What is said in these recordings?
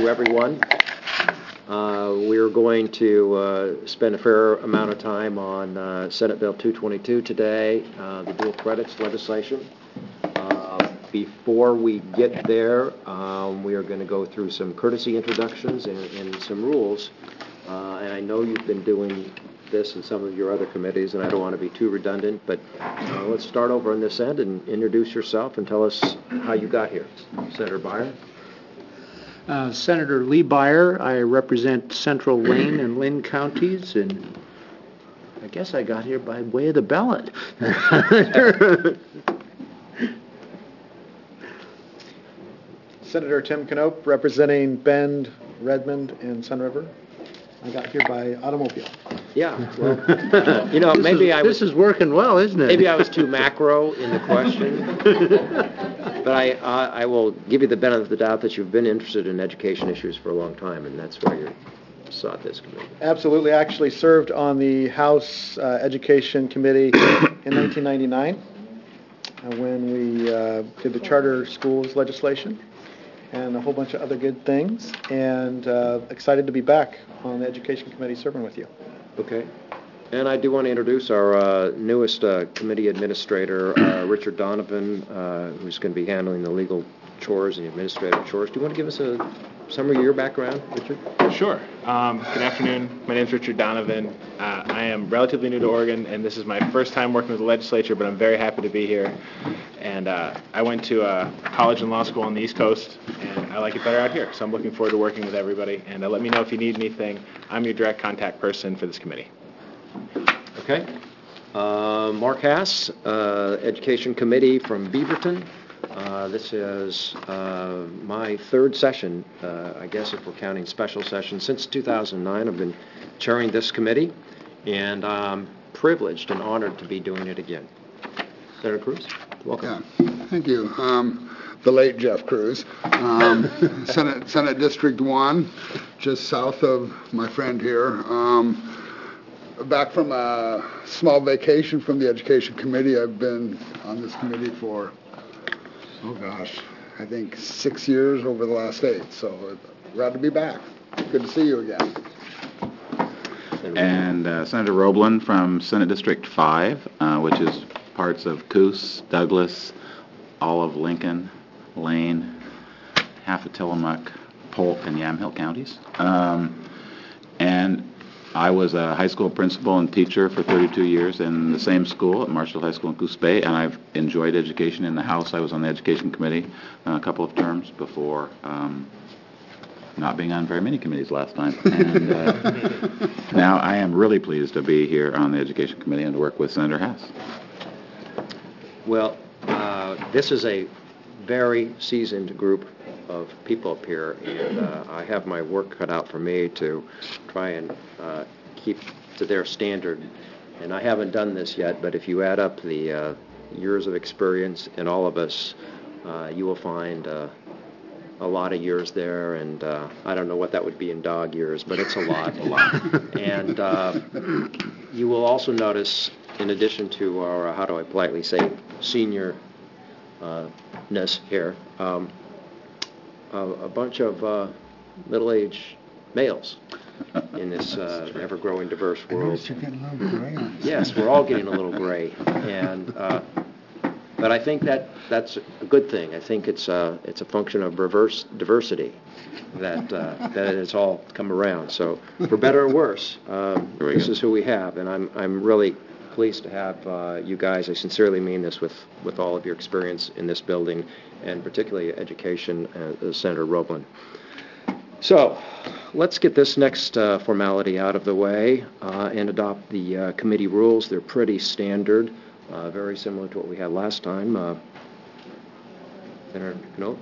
Everyone. We're going to spend a fair amount of time on Senate Bill 222 today, the dual credits legislation. Before we get there, we are going to go through some courtesy introductions and some rules. And I know you've been doing this in some of your other committees, and I don't want to be too redundant, but let's start over on this end and introduce yourself and tell us how you got here. Senator Beyer. Senator Lee Beyer. I represent Central Lane and Lynn counties, and I guess I got here by way of the ballot. Senator Tim Knope, representing Bend, Redmond, and Sun River. I got here by automobile. Yeah, well, you know, this is working well, isn't it? Maybe I was too macro in the question, but I will give you the benefit of the doubt that you've been interested in education issues for a long time, and that's why you sought this committee. Absolutely. I actually served on the House Education Committee in 1999 when we did the charter schools legislation and a whole bunch of other good things, and excited to be back on the Education Committee serving with you. Okay. And I do want to introduce our newest committee administrator, Richard Donovan, who's going to be handling the legal chores and the administrative chores. Do you want to give us a summary of your background, Richard? Sure. Good afternoon. My name is Richard Donovan. I am relatively new to Oregon, and this is my first time working with the legislature, but I'm very happy to be here. And I went to college and law school on the East Coast, and I like it better out here. So I'm looking forward to working with everybody. And let me know if you need anything. I'm your direct contact person for this committee. Okay. Mark Hass, Education Committee from Beaverton. This is my third session, I guess if we're counting special sessions. Since 2009, I've been chairing this committee, and I'm privileged and honored to be doing it again. Senator Cruz, welcome. Yeah, thank you. The late Jeff Cruz, Senate District 1, just south of my friend here. Back from a small vacation from the Education Committee. I've been on this committee for, oh gosh, I think 6 years over the last 8. So glad to be back. Good to see you again. And Senator Roblin from Senate District 5, which is parts of Coos, Douglas, all of Lincoln, Lane, half of Tillamook, Polk, and Yamhill counties. And I was a high school principal and teacher for 32 years in the same school at Marshall High School in Coos Bay, and I've enjoyed education in the House. I was on the Education Committee a couple of terms before not being on very many committees last time. And now I am really pleased to be here on the Education Committee and to work with Senator Hass. Well, this is a very seasoned group of people up here, and I have my work cut out for me to try and keep to their standard. And I haven't done this yet, but if you add up the years of experience in all of us, you will find a lot of years there, and I don't know what that would be in dog years, but it's a lot. And you will also notice, in addition to our, how do I politely say, seniorness here, a bunch of middle-aged males in this ever-growing diverse world. I noticed you're getting a little gray on this. Yes, we're all getting a little gray, and but I think that's a good thing. I think it's a function of reverse diversity that it's all come around. So for better or worse, this is who we have, and I'm really pleased to have you guys. I sincerely mean this with all of your experience in this building, and particularly education, Senator Roblin. So let's get this next formality out of the way and adopt the committee rules. They're pretty standard, very similar to what we had last time. Senator Knope?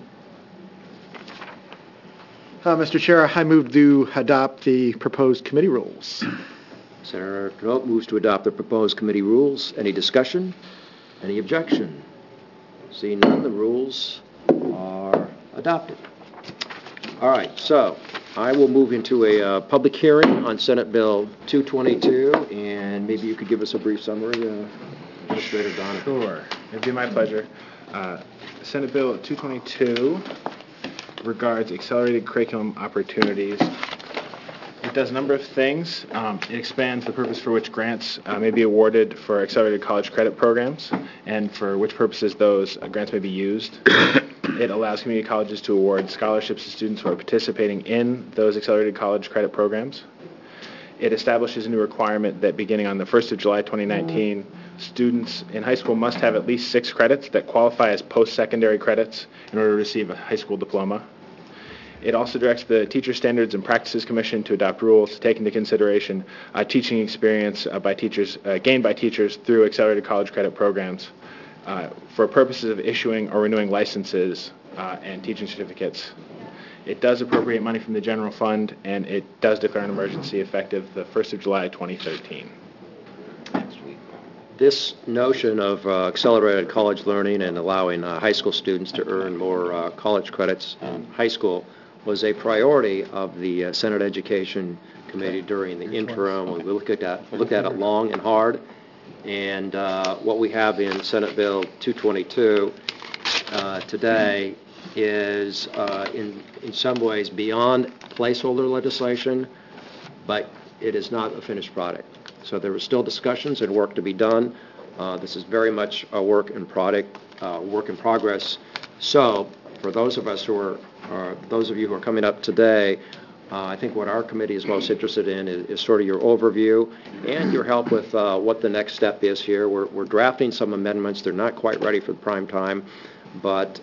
Mr. Chair, I move to adopt the proposed committee rules. Senator Knope moves to adopt the proposed committee rules. Any discussion? Any objection? Seeing none, the rules are adopted. All right, so I will move into a public hearing on Senate Bill 222, and maybe you could give us a brief summary, Administrator Donovan. Sure. It'd be my pleasure. Senate Bill 222 regards accelerated curriculum opportunities. It does a number of things. It expands the purpose for which grants may be awarded for accelerated college credit programs and for which purposes those grants may be used. It allows community colleges to award scholarships to students who are participating in those accelerated college credit programs. It establishes a new requirement that beginning on the 1st of July 2019, students in high school must have at least 6 credits that qualify as post-secondary credits in order to receive a high school diploma. It also directs the Teacher Standards and Practices Commission to adopt rules to take into consideration teaching experience gained by teachers through accelerated college credit programs for purposes of issuing or renewing licenses and teaching certificates. It does appropriate money from the general fund, and it does declare an emergency effective the 1st of July 2013. This notion of accelerated college learning and allowing high school students to earn more college credits in high school was a priority of the Senate Education Committee during the interim. We looked at it long and hard, and what we have in Senate Bill 222 today is in some ways beyond placeholder legislation, but it is not a finished product. So there are still discussions and work to be done. This is very much a work in progress. So for those of us those of you who are coming up today, I think what our committee is most interested in is sort of your overview and your help with what the next step is here. We're drafting some amendments. They're not quite ready for the prime time, but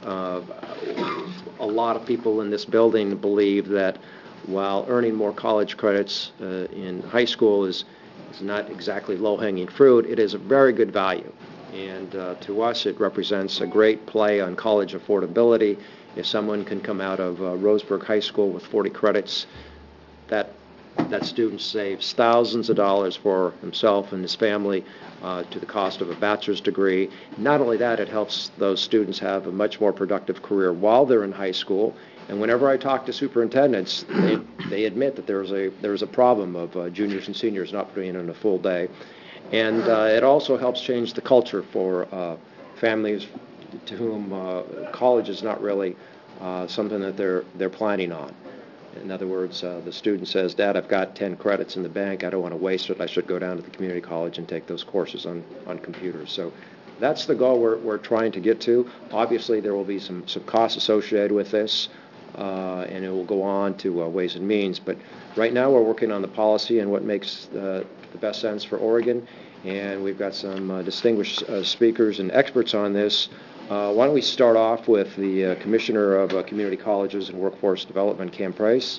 a lot of people in this building believe that while earning more college credits in high school is not exactly low-hanging fruit, it is a very good value. And to us, it represents a great play on college affordability. If someone can come out of Roseburg High School with 40 credits, that student saves thousands of dollars for himself and his family to the cost of a bachelor's degree. Not only that, it helps those students have a much more productive career while they're in high school. And whenever I talk to superintendents, they admit that there's a problem of juniors and seniors not putting in a full day. And it also helps change the culture for families to whom college is not really something that they're planning on. In other words, the student says, "Dad, I've got 10 credits in the bank. I don't want to waste it. I should go down to the community college and take those courses on computers." So that's the goal we're trying to get to. Obviously, there will be some costs associated with this, and it will go on to Ways and Means. But right now, we're working on the policy and what makes the best sense for Oregon. And we've got some distinguished speakers and experts on this. Why don't we start off with the Commissioner of Community Colleges and Workforce Development, Cam Price.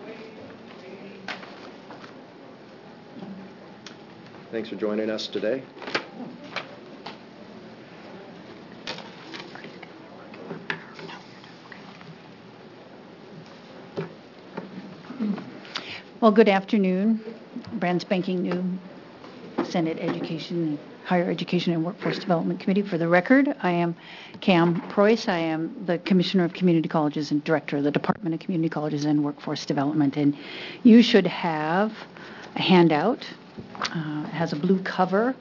Thanks for joining us today. Well, good afternoon. Brand spanking new Senate Education, Higher Education and Workforce Development Committee. For the record, I am Cam Preuss. I am the Commissioner of Community Colleges and Director of the Department of Community Colleges and Workforce Development. And you should have a handout. It has a blue cover.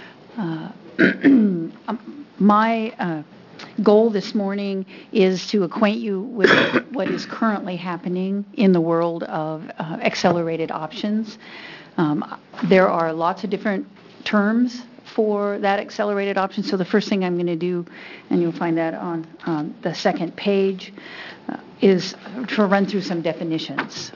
My goal this morning is to acquaint you with what is currently happening in the world of accelerated options. There are lots of different terms for that accelerated option. So the first thing I'm going to do, and you'll find that on the second page, is to run through some definitions.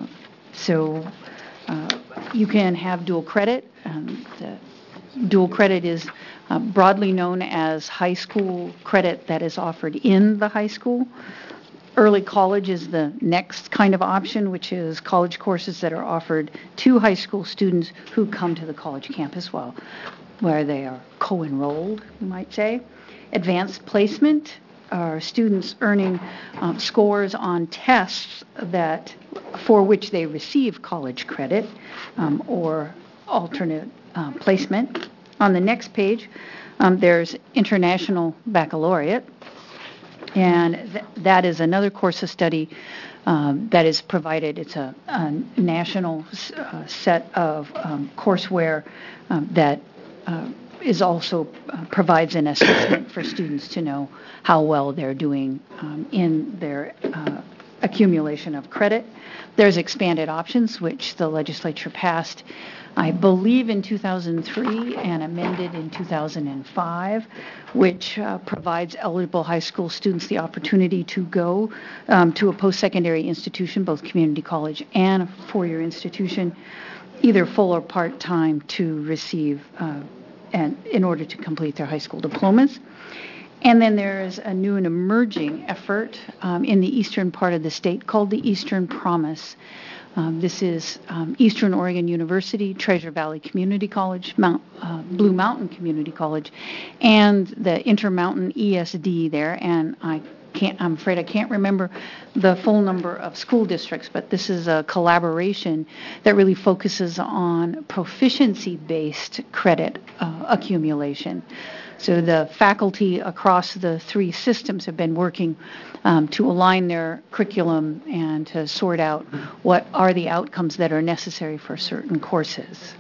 You can have dual credit. Dual credit is broadly known as high school credit that is offered in the high school. Early college is the next kind of option, which is college courses that are offered to high school students who come to the college campus where they are co-enrolled, you might say. Advanced placement are students earning scores on tests for which they receive college credit or alternate placement. On the next page, there's International Baccalaureate, and that is another course of study that is provided. It's a national set of courseware that is also provides an assessment for students to know how well they're doing in their accumulation of credit. There's expanded options, which the legislature passed, I believe, in 2003 and amended in 2005, which provides eligible high school students the opportunity to go to a post-secondary institution, both community college and a four-year institution, either full or part-time, to receive and in order to complete their high school diplomas. And then there is a new and emerging effort in the eastern part of the state called the Eastern Promise. This is Eastern Oregon University, Treasure Valley Community College, Blue Mountain Community College, and the Intermountain ESD there. And I'm afraid I can't remember the full number of school districts, but this is a collaboration that really focuses on proficiency-based credit accumulation. So the faculty across the three systems have been working to align their curriculum and to sort out what are the outcomes that are necessary for certain courses.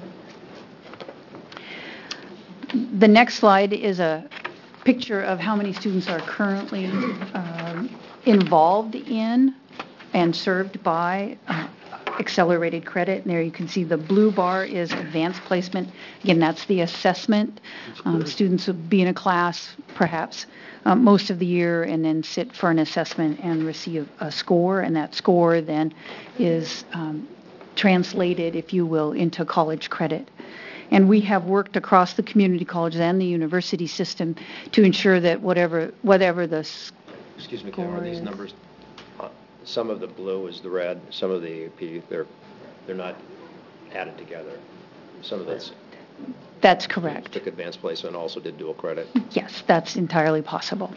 The next slide is a picture of how many students are currently involved in and served by accelerated credit. And there you can see the blue bar is advanced placement. Again, that's the assessment. Students will be in a class perhaps most of the year and then sit for an assessment and receive a score, and that score then is translated, if you will, into college credit. And we have worked across the community colleges and the university system to ensure that whatever the Excuse me, Karen, are these numbers, some of the blue is the red, some of the AP, they're not added together. Some of that's... That's correct. Took advanced placement and also did dual credit. Yes, that's entirely possible.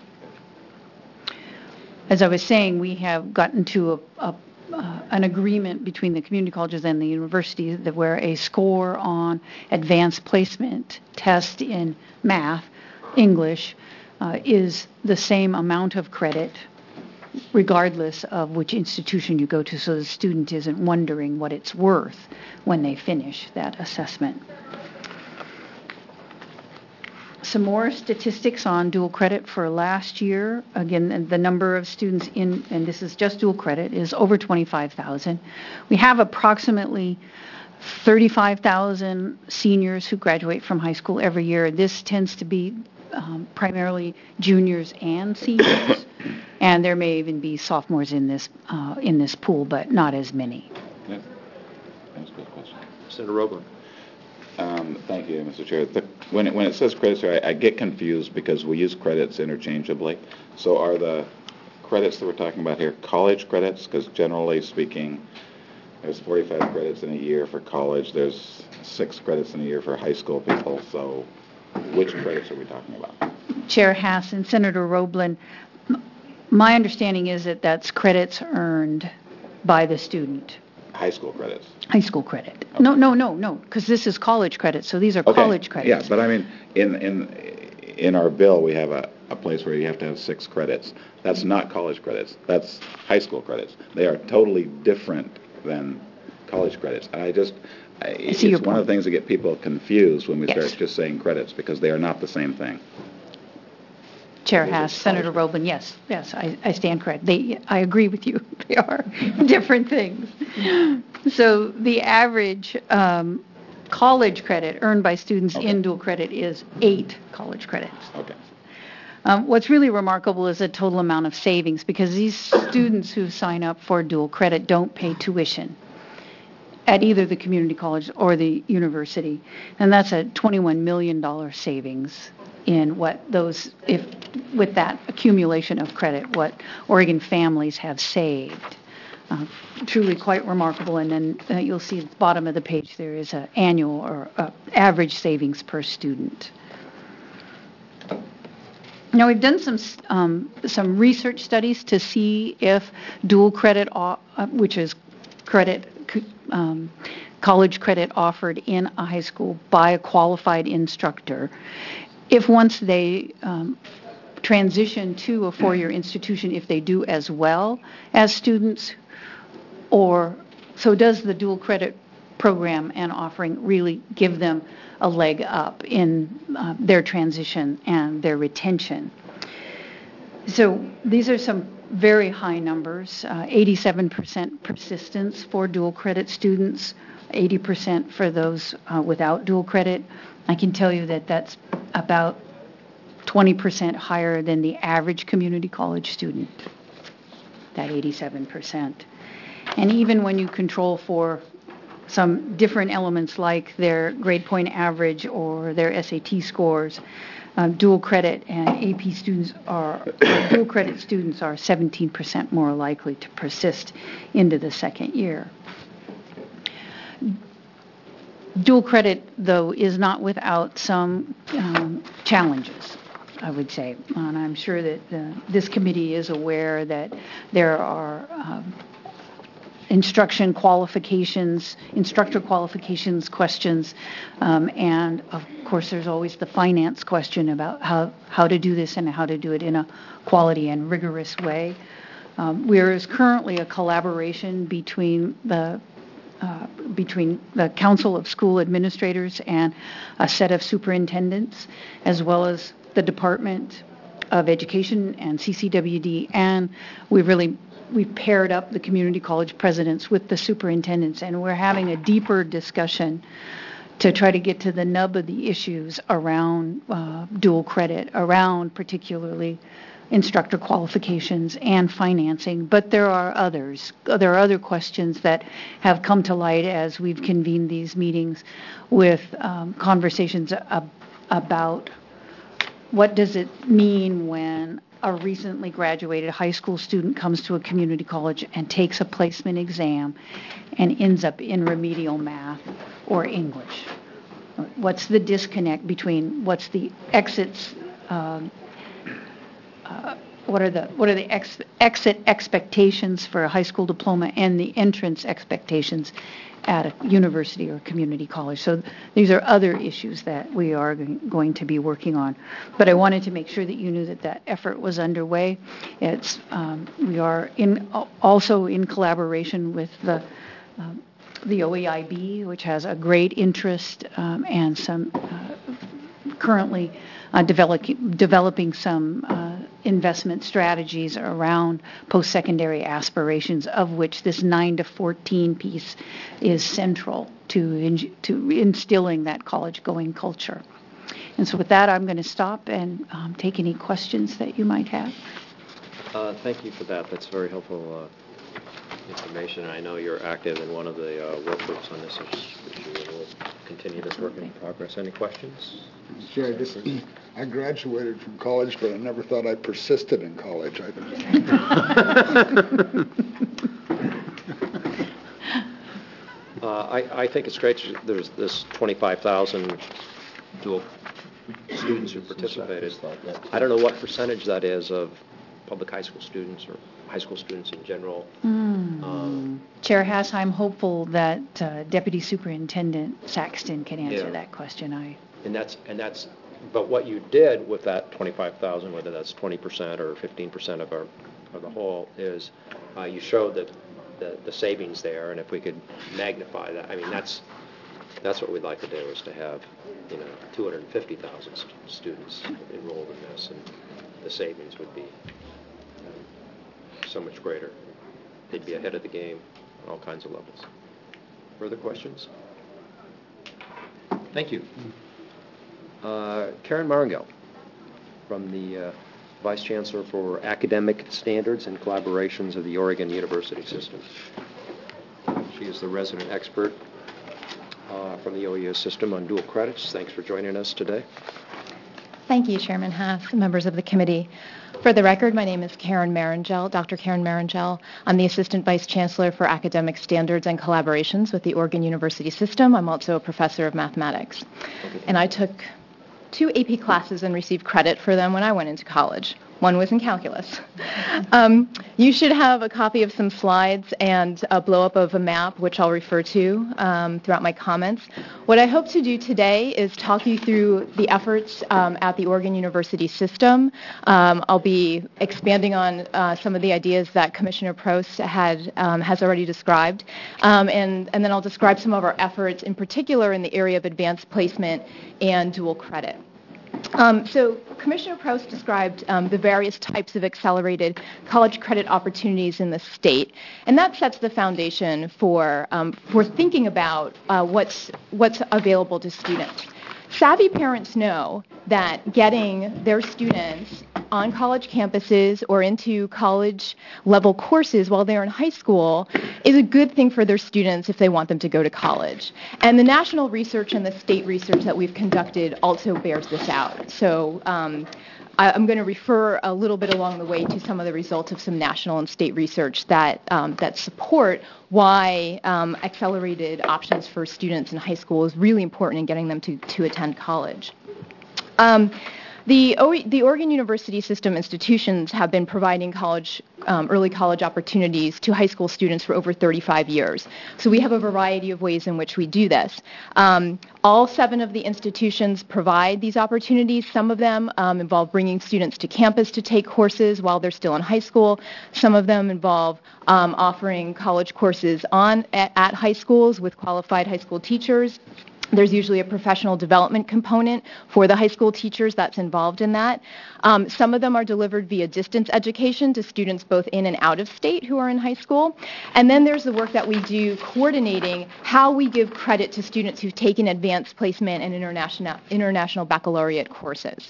As I was saying, we have gotten to an agreement between the community colleges and the university that where a score on advanced placement test in math, English, is the same amount of credit regardless of which institution you go to, so the student isn't wondering what it's worth when they finish that assessment. Some more statistics on dual credit for last year. Again, the number of students in, and this is just dual credit, is over 25,000. We have approximately 35,000 seniors who graduate from high school every year. This tends to be primarily juniors and seniors, and there may even be sophomores in this pool, but not as many. Yeah. That's a good question. Senator Roeblen. Thank you, Mr. Chair. When it says credits here, I get confused because we use credits interchangeably. So are the credits that we're talking about here college credits? Because generally speaking, there's 45 credits in a year for college. There's 6 credits in a year for high school people. So which credits are we talking about? Chair Hass and Senator Roeblen, my understanding is that that's credits earned by the student. High school credits. High school credit. Okay. No, because this is college credit, so these are college credits. Yeah, but I mean, in our bill, we have a place where you have to have 6 credits. That's not college credits. That's high school credits. They are totally different than college credits. And it's one of the things that get people confused when we start just saying credits, because they are not the same thing. Chair Hass, Senator Roeblen, yes, I stand correct. I agree with you. They are different things. So the average college credit earned by students in dual credit is 8 college credits. Okay. What's really remarkable is the total amount of savings, because these students who sign up for dual credit don't pay tuition at either the community college or the university, and that's a $21 million savings in with that accumulation of credit, what Oregon families have saved. Truly quite remarkable. And then you'll see at the bottom of the page there is an annual or average savings per student. Now, we've done some research studies to see if dual credit, which is college credit offered in a high school by a qualified instructor, if once they transition to a four-year institution, if they do as well as students, or so does the dual credit program and offering really give them a leg up in their transition and their retention. So these are some very high numbers, 87% persistence for dual credit students, 80% for those without dual credit. I can tell you that that's about 20% higher than the average community college student, that 87%. And even when you control for some different elements like their grade point average or their SAT scores, dual credit and AP students dual credit students are 17% more likely to persist into the second year. Dual credit, though, is not without some challenges, I would say. And I'm sure that this committee is aware that there are instructor qualifications questions, and of course there's always the finance question about how to do this and how to do it in a quality and rigorous way. There is currently a collaboration between the Council of School Administrators and a set of superintendents, as well as the Department of Education and CCWD, and we've paired up the community college presidents with the superintendents, and we're having a deeper discussion to try to get to the nub of the issues around dual credit, around particularly instructor qualifications and financing. But there are others. There are other questions that have come to light as we've convened these meetings with conversations about what does it mean when a recently graduated high school student comes to a community college and takes a placement exam and ends up in remedial math or English. What's the disconnect between what's the exits, what are the exit expectations for a high school diploma and the entrance expectations at a university or community college? So these are other issues that we are going to be working on. But I wanted to make sure that you knew that effort was underway. We are also in collaboration with the OEIB, which has a great interest and some currently developing some investment strategies around post-secondary aspirations, of which this 9 to 14 piece is central to instilling that college-going culture. And so with that, I'm going to stop and take any questions that you might have. Thank you for that. That's very helpful information. I know you're active in one of the work groups on this issue, and we'll continue this work in progress. Any questions? Sure, I graduated from college, but I never thought I persisted in college. I think it's great there's this 25,000 dual students who participated. I don't know what percentage that is of public high school students or high school students in general. Chair Hass, I'm hopeful that Deputy Superintendent Saxton can answer that question. But what you did with that 25,000, whether that's 20% or 15% of the whole, is you showed that the savings there, and if we could magnify that, I mean that's what we'd like to do, is to have 250,000 students enrolled in this, and the savings would be so much greater. They'd be ahead of the game on all kinds of levels. Further questions? Thank you. Karen Marangel, from the Vice Chancellor for Academic Standards and Collaborations of the Oregon University System. She is the resident expert from the OES system on dual credits. Thanks for joining us today. Thank you, Chairman Hass, members of the committee. For the record, my name is Karen Marangel, Dr. Karen Marangel. I'm the Assistant Vice Chancellor for Academic Standards and Collaborations with the Oregon University System. I'm also a professor of mathematics. And I took 2 AP classes and received credit for them when I went into college. One was in calculus. You should have a copy of some slides and a blow-up of a map, which I'll refer to throughout my comments. What I hope to do today is talk you through the efforts at the Oregon University System. I'll be expanding on some of the ideas that Commissioner Prost has already described. and then I'll describe some of our efforts, in particular in the area of advanced placement and dual credit. So Commissioner Proust described the various types of accelerated college credit opportunities in the state, and that sets the foundation for thinking about what's available to students. Savvy parents know that getting their students on college campuses or into college-level courses while they're in high school is a good thing for their students if they want them to go to college. And the national research and the state research that we've conducted also bears this out. So I'm going to refer a little bit along the way to some of the results of some national and state research that support why accelerated options for students in high school is really important in getting them to attend college. The Oregon University System institutions have been providing early college opportunities to high school students for over 35 years. So we have a variety of ways in which we do this. All 7 of the institutions provide these opportunities. Some of them involve bringing students to campus to take courses while they're still in high school. Some of them involve offering college courses at high schools with qualified high school teachers. There's usually a professional development component for the high school teachers that's involved in that. Some of them are delivered via distance education to students both in and out of state who are in high school. And then there's the work that we do coordinating how we give credit to students who've taken advanced placement and international baccalaureate courses.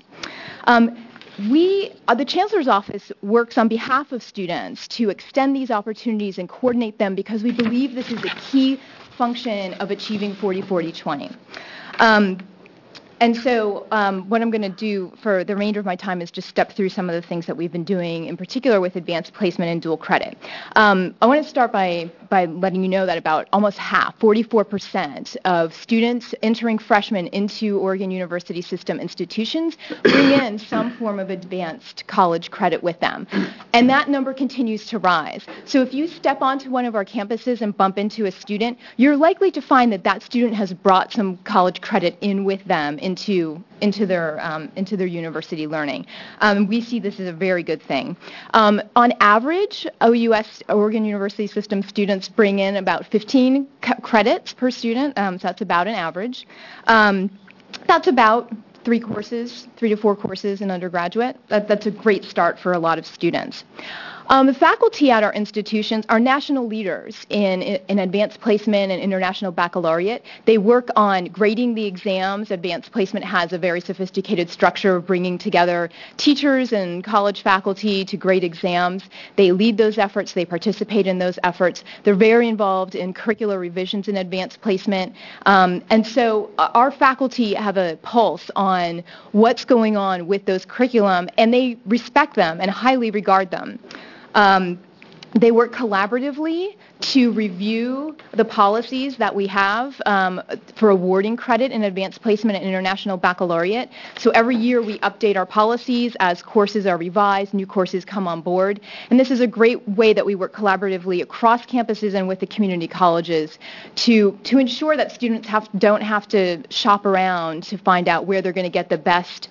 The Chancellor's Office works on behalf of students to extend these opportunities and coordinate them because we believe this is a key function of achieving 40-40-20. And so what I'm going to do for the remainder of my time is just step through some of the things that we've been doing, in particular with advanced placement and dual credit. I want to start by letting you know that about almost half, 44% of students entering freshmen into Oregon University System institutions bring in some form of advanced college credit with them. And that number continues to rise. So if you step onto one of our campuses and bump into a student, you're likely to find that that student has brought some college credit in with them into their university learning. We see this as a very good thing. On average, Oregon University System students bring in about 15 credits per student, so that's about an average. That's about 3 to 4 courses in undergraduate. That's a great start for a lot of students. The faculty at our institutions are national leaders in advanced placement and international baccalaureate. They work on grading the exams. Advanced placement has a very sophisticated structure of bringing together teachers and college faculty to grade exams. They lead those efforts. They participate in those efforts. They're very involved in curricular revisions in advanced placement. And so our faculty have a pulse on what's going on with those curriculum, and they respect them and highly regard them. They work collaboratively to review the policies that we have for awarding credit in advanced placement and international baccalaureate. So every year we update our policies as courses are revised, new courses come on board. And this is a great way that we work collaboratively across campuses and with the community colleges to ensure that students don't have to shop around to find out where they're going to get the best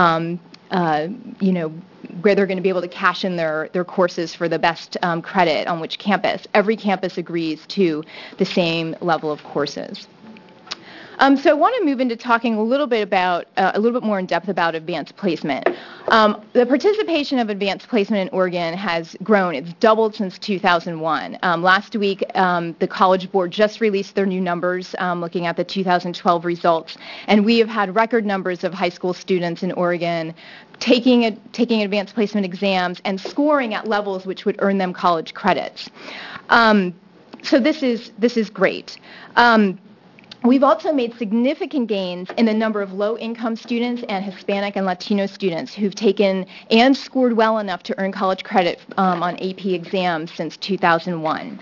where they're going to be able to cash in their courses for the best credit on which campus. Every campus agrees to the same level of courses. So I want to move into talking a little bit more in depth about advanced placement. The participation of advanced placement in Oregon has grown. It's doubled since 2001. Last week, the College Board just released their new numbers, looking at the 2012 results, and we have had record numbers of high school students in Oregon taking advanced placement exams and scoring at levels which would earn them college credits. So this is great. We've also made significant gains in the number of low-income students and Hispanic and Latino students who've taken and scored well enough to earn college credit on AP exams since 2001.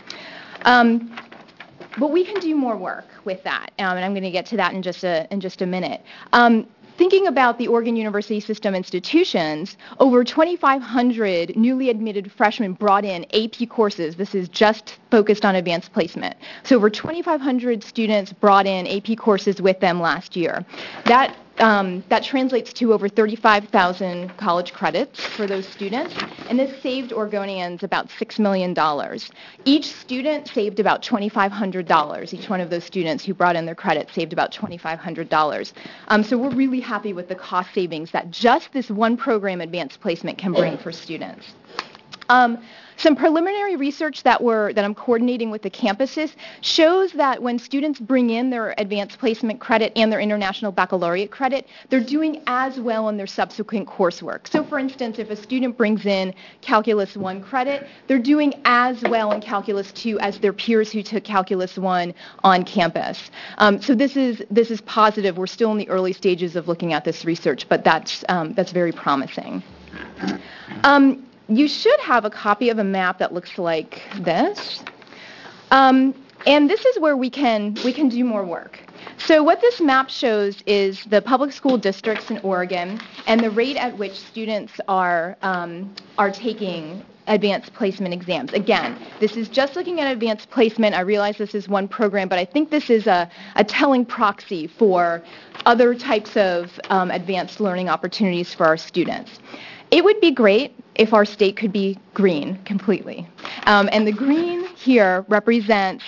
But we can do more work with that, and I'm going to get to that in just a minute. Thinking about the Oregon University System institutions, over 2,500 newly admitted freshmen brought in AP courses. This is just focused on advanced placement. So over 2,500 students brought in AP courses with them last year. That that translates to over 35,000 college credits for those students, and this saved Oregonians about $6 million. Each student saved about $2,500. Each one of those students who brought in their credits saved about $2,500. So we're really happy with the cost savings that just this one program, Advanced Placement, can bring for students. Some preliminary research that I'm coordinating with the campuses shows that when students bring in their advanced placement credit and their international baccalaureate credit, they're doing as well in their subsequent coursework. So for instance, if a student brings in Calculus 1 credit, they're doing as well in Calculus 2 as their peers who took Calculus 1 on campus. So this is positive. We're still in the early stages of looking at this research, but that's very promising. You should have a copy of a map that looks like this. And this is where we can do more work. So what this map shows is the public school districts in Oregon and the rate at which students are taking advanced placement exams. Again, this is just looking at advanced placement. I realize this is one program, but I think this is a telling proxy for other types of advanced learning opportunities for our students. It would be great if our state could be green completely. And the green here represents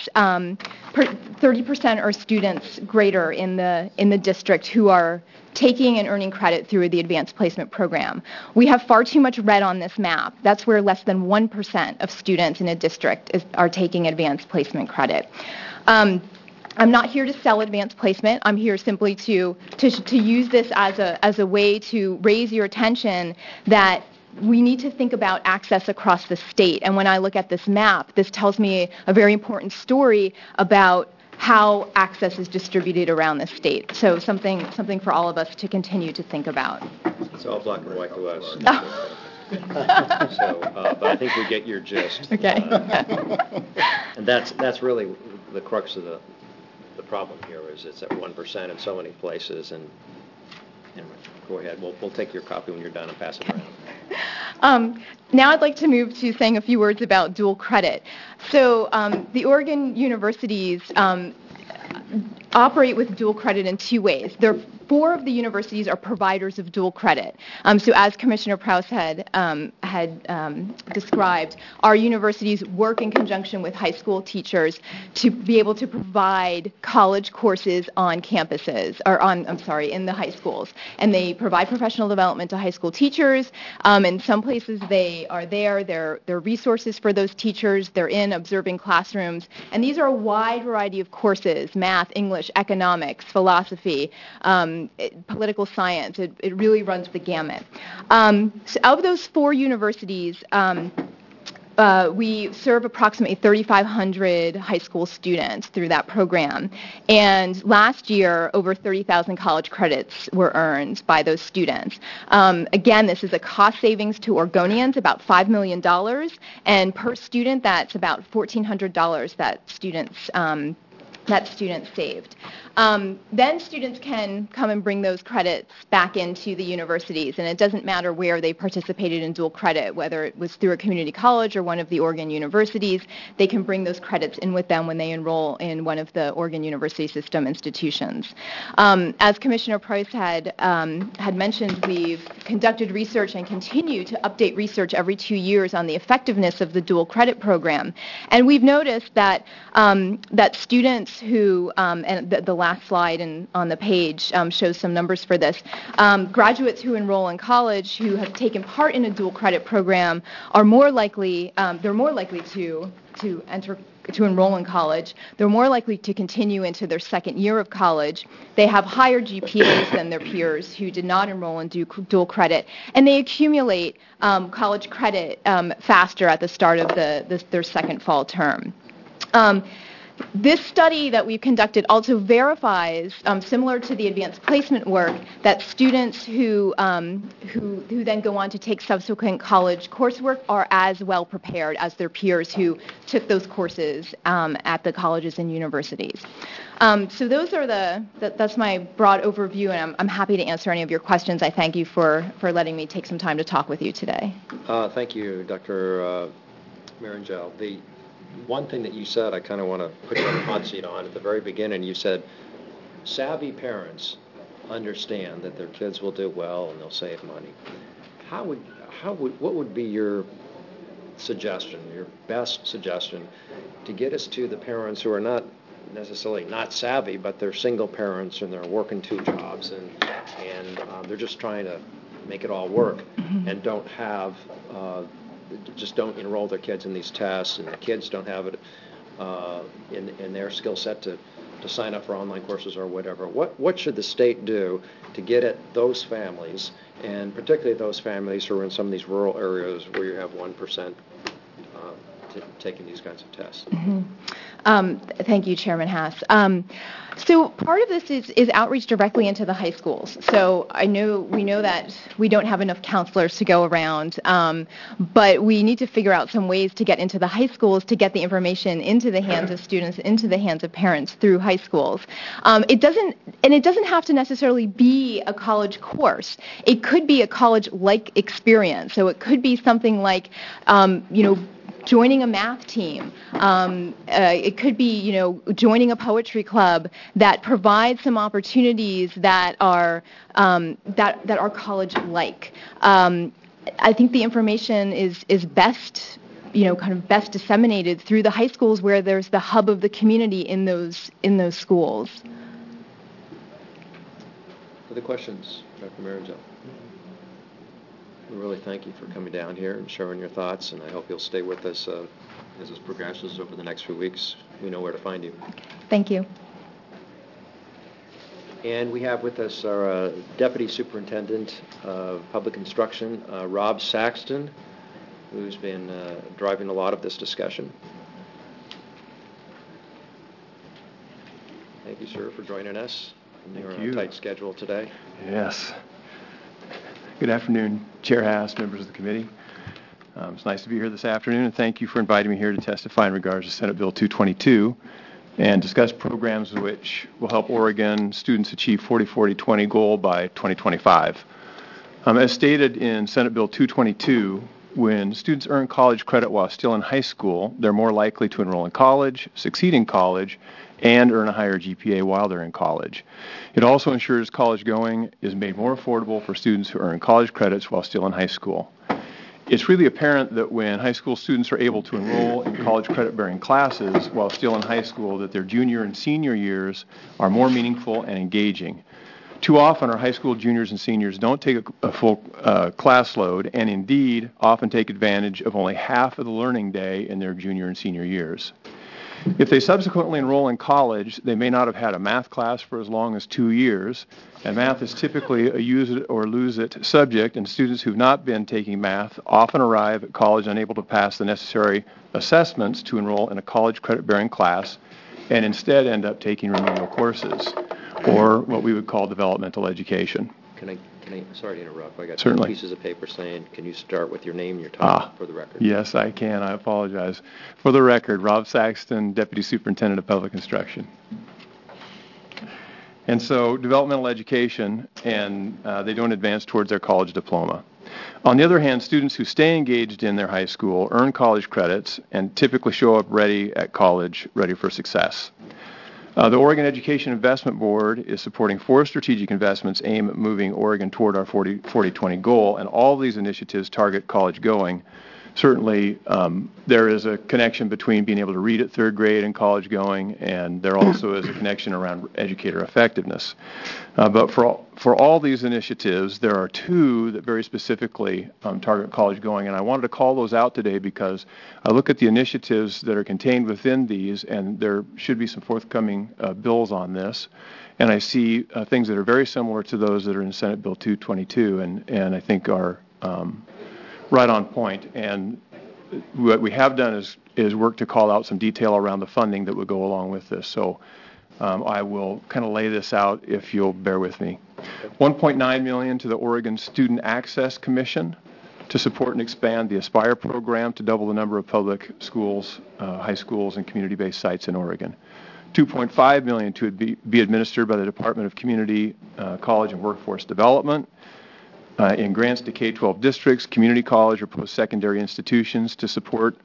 30% or students greater in the district who are taking and earning credit through the advanced placement program. We have far too much red on this map. That's where less than 1% of students in a district are taking advanced placement credit. I'm not here to sell advanced placement. I'm here simply to use this as a way to raise your attention that we need to think about access across the state. And when I look at this map, this tells me a very important story about how access is distributed around the state. So something for all of us to continue to think about. It's all black and white to us. But I think we get your gist. Okay. And that's really the crux of the problem here is it's at 1% in so many places. And go ahead. We'll take your copy when you're done and pass it around. Now I'd like to move to saying a few words about dual credit. So the Oregon universities operate with dual credit in two ways. 4 of the universities are providers of dual credit. So as Commissioner Prowse had described, our universities work in conjunction with high school teachers to be able to provide college courses on campuses, or in the high schools. And they provide professional development to high school teachers. In some places they are there. They're resources for those teachers. They're in observing classrooms. And these are a wide variety of courses: math, English, economics, philosophy, political science. It really runs the gamut. So of those 4 universities, we serve approximately 3,500 high school students through that program. And last year, over 30,000 college credits were earned by those students. Again, this is a cost savings to Oregonians, about $5 million. And per student, that's about $1,400 that students saved. Then students can come and bring those credits back into the universities, and it doesn't matter where they participated in dual credit, whether it was through a community college or one of the Oregon universities. They can bring those credits in with them when they enroll in one of the Oregon University System institutions. As Commissioner Price had mentioned, we've conducted research and continue to update research every 2 years on the effectiveness of the dual credit program. And we've noticed that students who, and the last slide on the page shows some numbers for this. Graduates who enroll in college who have taken part in a dual credit program are more likely, they're more likely to enroll in college. They're more likely to continue into their second year of college. They have higher GPAs than their peers who did not enroll in dual credit, and they accumulate college credit faster at the start of their second fall term. This study that we've conducted also verifies, similar to the advanced placement work, that students who then go on to take subsequent college coursework are as well prepared as their peers who took those courses at the colleges and universities. So those are that's my broad overview, and I'm happy to answer any of your questions. I thank you for letting me take some time to talk with you today. Thank you, Dr. Marangel. The one thing that you said, I kind of want to put you on the hot seat on. At the very beginning, you said savvy parents understand that their kids will do well and they'll save money. What would be your suggestion, your best suggestion, to get us to the parents who are not necessarily not savvy, but they're single parents and they're working 2 jobs and they're just trying to make it all work and don't have, just don't enroll their kids in these tests, and the kids don't have it in their skill set to sign up for online courses or whatever. What should the state do to get at those families, and particularly those families who are in some of these rural areas where you have 1% taking these kinds of tests? Thank you, Chairman Haas. So part of this is outreach directly into the high schools. So we know that we don't have enough counselors to go around, but we need to figure out some ways to get into the high schools to get the information into the hands of students, into the hands of parents through high schools. It doesn't have to necessarily be a college course. It could be a college-like experience. So it could be something like, joining a math team. It could be, joining a poetry club that provides some opportunities that are college-like. I think the information is best, kind of best disseminated through the high schools where there's the hub of the community in those schools. Other questions, Dr. Marangel? We really thank you for coming down here and sharing your thoughts, and I hope you'll stay with us as this progresses over the next few weeks. We know where to find you. Thank you. And we have with us our Deputy Superintendent of Public Instruction, Rob Saxton, who's been driving a lot of this discussion. Thank you, sir, for joining us. You're on a tight schedule today. Yes. Good afternoon, Chair Haas, members of the committee. It's nice to be here this afternoon, and thank you for inviting me here to testify in regards to Senate Bill 222 and discuss programs which will help Oregon students achieve 40-40-20 goal by 2025. As stated in Senate Bill 222, when students earn college credit while still in high school, they're more likely to enroll in college, succeed in college, and earn a higher GPA while they're in college. It also ensures college going is made more affordable for students who earn college credits while still in high school. It's really apparent that when high school students are able to enroll in college credit-bearing classes while still in high school, that their junior and senior years are more meaningful and engaging. Too often, our high school juniors and seniors don't take a full class load, and indeed often take advantage of only half of the learning day in their junior and senior years. If they subsequently enroll in college, they may not have had a math class for as long as 2 years, and math is typically a use it or lose it subject, and students who've not been taking math often arrive at college unable to pass the necessary assessments to enroll in a college credit-bearing class, and instead end up taking remedial courses, or what we would call developmental education. Can I, sorry to interrupt, I got Certainly. 2 pieces of paper saying, can you start with your name and your title for the record? Yes, I can. I apologize. For the record, Rob Saxton, Deputy Superintendent of Public Instruction. And so developmental education, and they don't advance towards their college diploma. On the other hand, students who stay engaged in their high school earn college credits and typically show up ready at college, ready for success. The Oregon Education Investment Board is supporting 4 strategic investments aimed at moving Oregon toward our 40-20 goal, and all these initiatives target college going. Certainly, there is a connection between being able to read at 3rd grade and college going, and there also is a connection around educator effectiveness. But for all these initiatives, there are 2 that very specifically target college going, and I wanted to call those out today because I look at the initiatives that are contained within these, and there should be some forthcoming bills on this, and I see things that are very similar to those that are in Senate Bill 222, and I think are right on point. And what we have done is work to call out some detail around the funding that would go along with this. So I will kind of lay this out if you'll bear with me. $1.9 million to the Oregon Student Access Commission to support and expand the Aspire program to double the number of public schools, high schools, and community-based sites in Oregon. $2.5 million to be administered by the Department of Community, College, and Workforce Development. In grants to K-12 districts, community college, or post-secondary institutions to support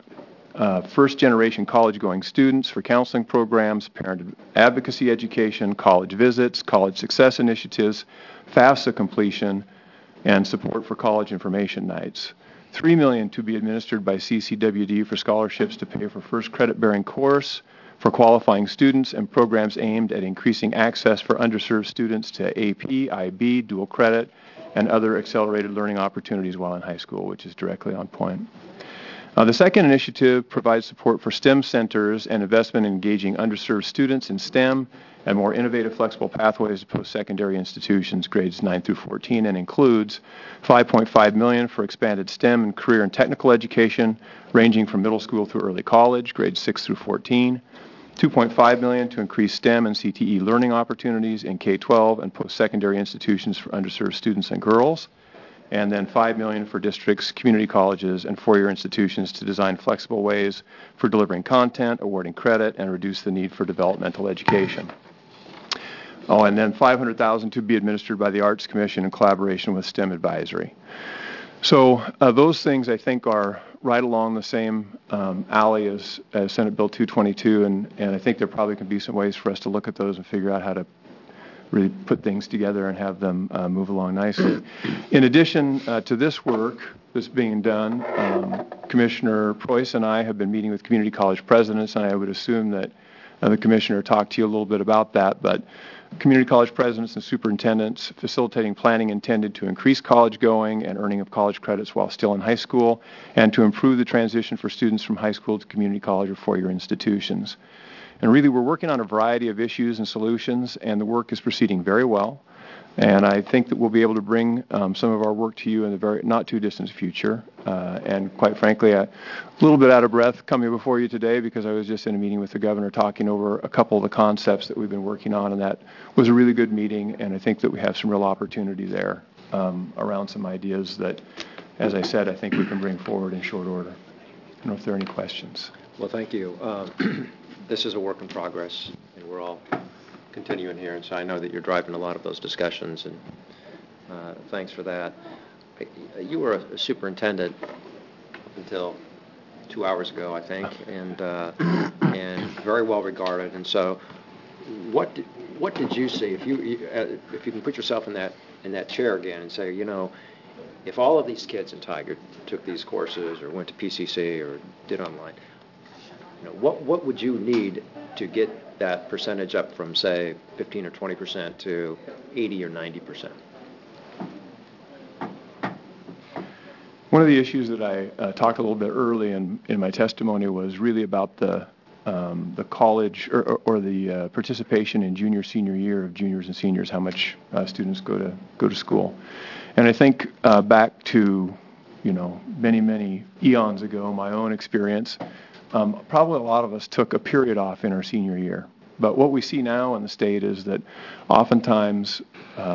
first-generation college-going students for counseling programs, parent advocacy education, college visits, college success initiatives, FAFSA completion, and support for college information nights. $3 million to be administered by CCWD for scholarships to pay for first credit-bearing course for qualifying students and programs aimed at increasing access for underserved students to AP, IB, dual credit, and other accelerated learning opportunities while in high school, which is directly on point. The second initiative provides support for STEM centers and investment in engaging underserved students in STEM and more innovative, flexible pathways to post-secondary institutions, grades 9 through 14, and includes $5.5 million for expanded STEM and career and technical education, ranging from middle school through early college, grades 6 through 14, $2.5 million to increase STEM and CTE learning opportunities in K-12 and post-secondary institutions for underserved students and girls, and then $5 million for districts, community colleges, and four-year institutions to design flexible ways for delivering content, awarding credit, and reduce the need for developmental education. Oh, and then $500,000 to be administered by the Arts Commission in collaboration with STEM Advisory. So those things, I think, are right along the same alley as Senate Bill 222, and I think there probably can be some ways for us to look at those and figure out how to really put things together and have them move along nicely. In addition to this work that's being done, Commissioner Preuss and I have been meeting with community college presidents, and I would assume that the Commissioner talked to you a little bit about that, but community college presidents and superintendents facilitating planning intended to increase college going and earning of college credits while still in high school, and to improve the transition for students from high school to community college or four-year institutions. And really, we're working on a variety of issues and solutions, and the work is proceeding very well. And I think that we'll be able to bring some of our work to you in the very not too distant future. And quite frankly, a little bit out of breath coming before you today because I was just in a meeting with the governor talking over a couple of the concepts that we've been working on, and that was a really good meeting. And I think that we have some real opportunity there around some ideas that, as I said, I think we can bring forward in short order. I don't know if there are any questions. Well, thank you. This is a work in progress, and we're all continuing here, and so I know that you're driving a lot of those discussions, and thanks for that. You were a superintendent up until 2 hours ago, I think, and very well regarded. And so, what did you see? If you can put yourself in that chair again and say, you know, if all of these kids in Tiger took these courses or went to PCC or did online, you know, what would you need to get that percentage up from, say, 15 or 20% to 80 or 90%? One of the issues that I talked a little bit early in my testimony was really about the college or the participation in junior, senior year of juniors and seniors, how much students go to school. And I think back to, you know, many eons ago, my own experience, probably a lot of us took a period off in our senior year. But what we see now in the state is that oftentimes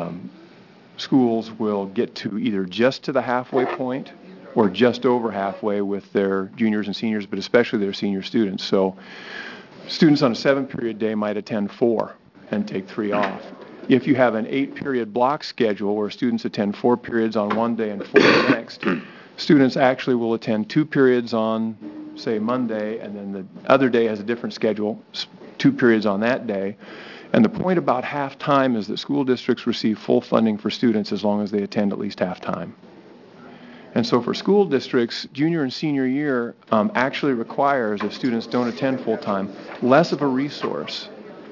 schools will get to either just to the halfway point or just over halfway with their juniors and seniors, but especially their senior students. So students on a 7-period day might attend 4 and take 3 off. If you have an 8-period block schedule where students attend 4 periods on one day and 4 the next, students actually will attend 2 periods on, say, Monday, and then the other day has a different schedule, 2 periods on that day. And the point about half-time is that school districts receive full funding for students as long as they attend at least half-time. And so for school districts, junior and senior year actually requires, if students don't attend full-time, less of a resource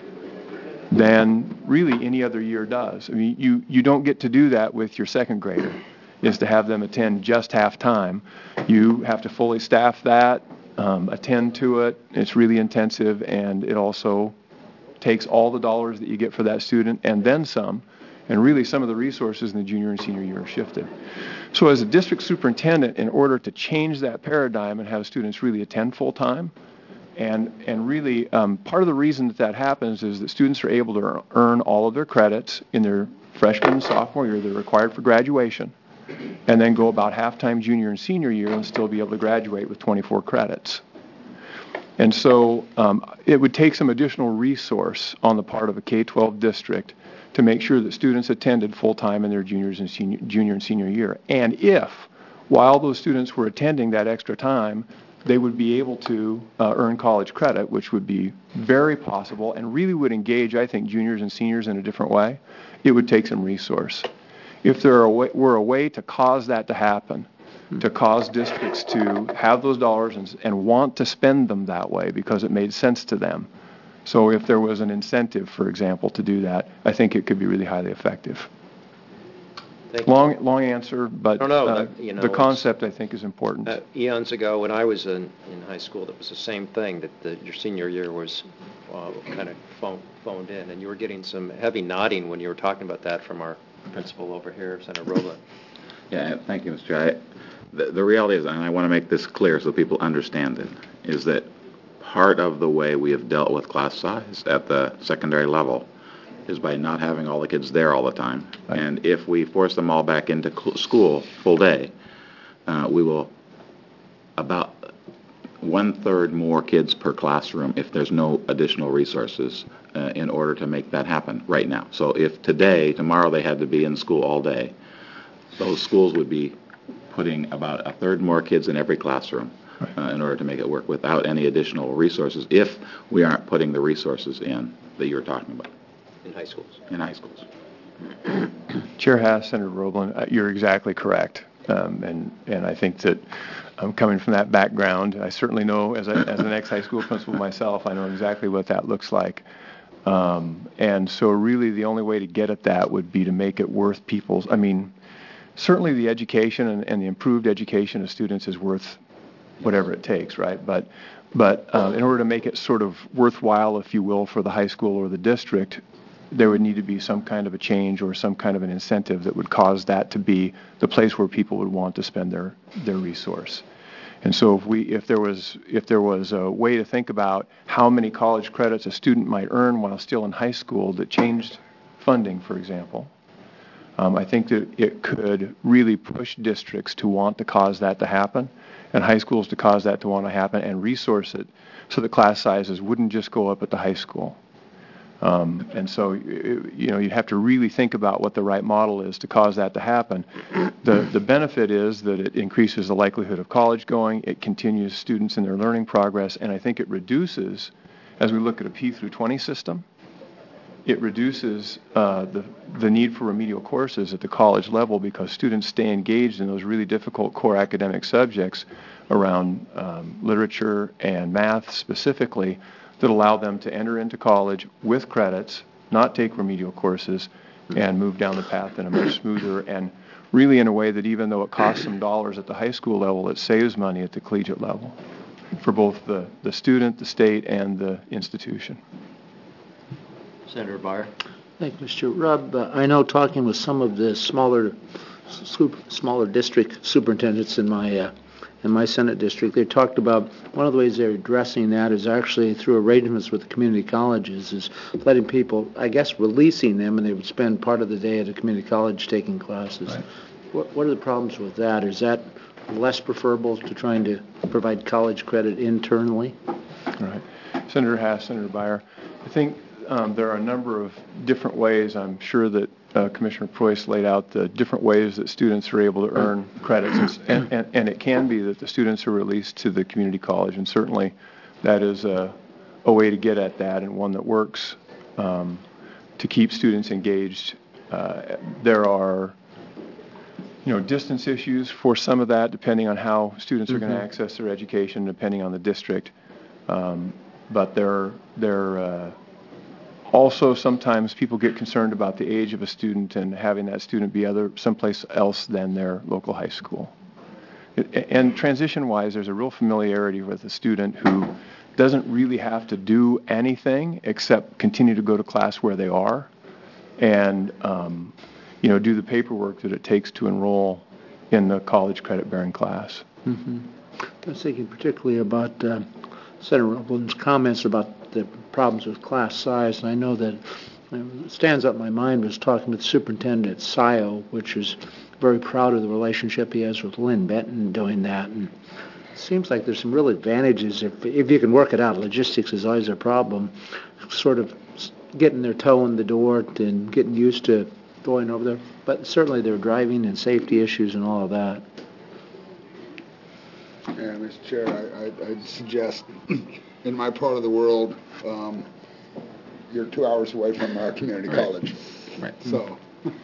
than really any other year does. I mean, you don't get to do that with your second grader, is to have them attend just half-time. You have to fully staff that, attend to it. It's really intensive, and it also takes all the dollars that you get for that student and then some, and really some of the resources in the junior and senior year are shifted. So as a district superintendent, in order to change that paradigm and have students really attend full-time, and really part of the reason that happens is that students are able to earn all of their credits in their freshman and sophomore year. They're required for graduation, and then go about half-time junior and senior year and still be able to graduate with 24 credits. And so it would take some additional resource on the part of a K-12 district to make sure that students attended full-time in their junior and senior year. And if, while those students were attending that extra time, they would be able to earn college credit, which would be very possible and really would engage, I think, juniors and seniors in a different way. It would take some resource. If there were a way to cause that to happen, to cause districts to have those dollars and want to spend them that way because it made sense to them. So if there was an incentive, for example, to do that, I think it could be really highly effective. Thank you. Long answer, but the concept, I think, is important. Eons ago, when I was in high school, that was the same thing, that your senior year was kind of phoned in, and you were getting some heavy nodding when you were talking about that from our principal over here, Senator Roebler. Yeah, thank you, Mr. Chair. The reality is, and I want to make this clear so people understand it, is that part of the way we have dealt with class size at the secondary level is by not having all the kids there all the time. Right. And if we force them all back into school full day, we will about 1/3 more kids per classroom if there's no additional resources in order to make that happen right now. So if tomorrow they had to be in school all day, those schools would be putting about 1/3 more kids in every classroom in order to make it work without any additional resources if we aren't putting the resources in that you're talking about. In high schools. In high schools. Chair Haas, Senator Roeblen, you're exactly correct. And I think that coming from that background, I certainly know as an ex-high school principal myself, I know exactly what that looks like. And so really the only way to get at that would be to make it worth people's, certainly the education and the improved education of students is worth whatever it takes, right? But in order to make it sort of worthwhile, if you will, for the high school or the district, there would need to be some kind of a change or some kind of an incentive that would cause that to be the place where people would want to spend their resource. And so if there was a way to think about how many college credits a student might earn while still in high school that changed funding, for example, I think that it could really push districts to want to cause that to happen and high schools to cause that to want to happen and resource it so that class sizes wouldn't just go up at the high school. And so, you'd have to really think about what the right model is to cause that to happen. The benefit is that it increases the likelihood of college going, it continues students in their learning progress, and I think it reduces, as we look at a P through 20 system, it reduces the need for remedial courses at the college level because students stay engaged in those really difficult core academic subjects around literature and math specifically that allow them to enter into college with credits, not take remedial courses, and move down the path in a much smoother and really in a way that even though it costs some dollars at the high school level, it saves money at the collegiate level for both the student, the state, and the institution. Senator Byer. Thank you, Mr. Rubb. I know talking with some of the smaller district superintendents in my Senate district, they talked about one of the ways they're addressing that is actually through arrangements with the community colleges, is letting people, I guess, releasing them, and they would spend part of the day at a community college taking classes. Right. What are the problems with that? Is that less preferable to trying to provide college credit internally? Right. Senator Haas, Senator Byer, I think there are a number of different ways. I'm sure that Commissioner Preuss laid out the different ways that students are able to earn credits, and it can be that the students are released to the community college, and certainly that is a way to get at that and one that works to keep students engaged. There are distance issues for some of that, depending on how students are going to access their education, depending on the district. But there also, sometimes people get concerned about the age of a student and having that student be someplace else than their local high school. And transition-wise, there's a real familiarity with a student who doesn't really have to do anything except continue to go to class where they are and do the paperwork that it takes to enroll in the college credit-bearing class. Mm-hmm. I was thinking particularly about Senator Roeblen's comments about the problems with class size, and I know that what stands out in my mind was talking with the superintendent at SIO, which is very proud of the relationship he has with Lynn Benton doing that. And it seems like there's some real advantages if you can work it out. Logistics is always a problem, sort of getting their toe in the door and getting used to going over there. But certainly there are driving and safety issues and all of that. And, Mr. Chair, I'd suggest, in my part of the world, you're 2 hours away from our community college. Right. So,